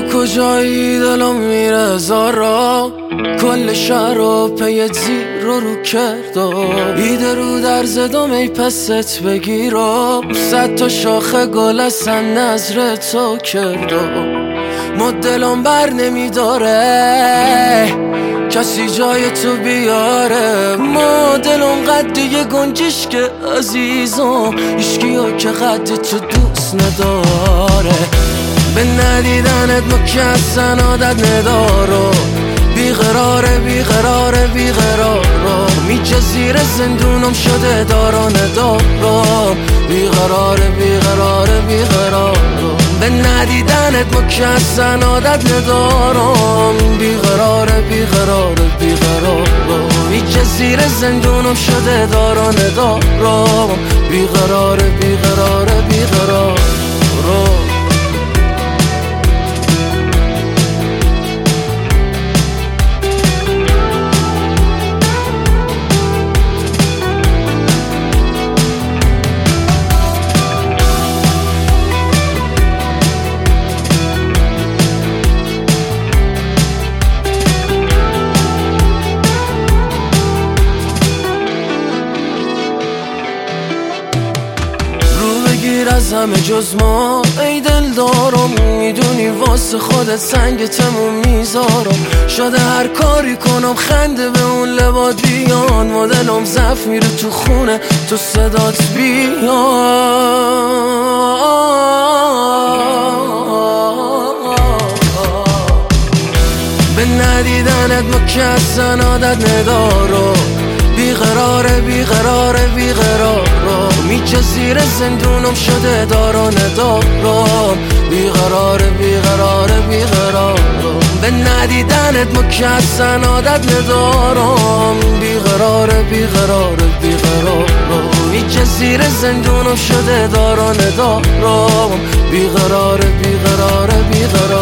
تو کجایی دلم میره زارا، کل شهر رو پی زیر رو کرده، ایده رو در زدم ای پست بگیرم، 100 تا شاخه گل اصلا نظر تو کرده، ما دلم بر نمیداره کسی جای تو بیاره، ما دلم قد یه گنجش که عزیزم اشکیا که قد تو دوست نداره، به ندیدنت ما که اصلا عادت نداره، بیقراره بیقراره بیقراره، میجه زیر زندونم شده داران دارم، بیقراره بیقراره بیقراره، به ندیدنت ما که اصلا عادت ندارم، بیقراره بیقراره بیقراره، میجه زیر زندونم شده داران دارم، بیقراره بیقراره بیقراره. از همه جز ما ای دل دارم، میدونی واسه خودت سنگ تموم میذارم، شده هر کاری کنم خنده به اون لبات بیان، و دلم ضعف میره تو خونه تو صدات بیان، به ندیدنت ما که اصلا عادت ندارم، بیقراره بیقراره بیقراره، میجه زیر زندونم شده داران دارم، بیقراره بیقراره بیقراره، به ندیدنت ما که اصلا عادت ندارم، بیقراره بیقراره بیقراره، میجه زیر زندونم شده داران دارم، بیقراره بیقراره بیقراره.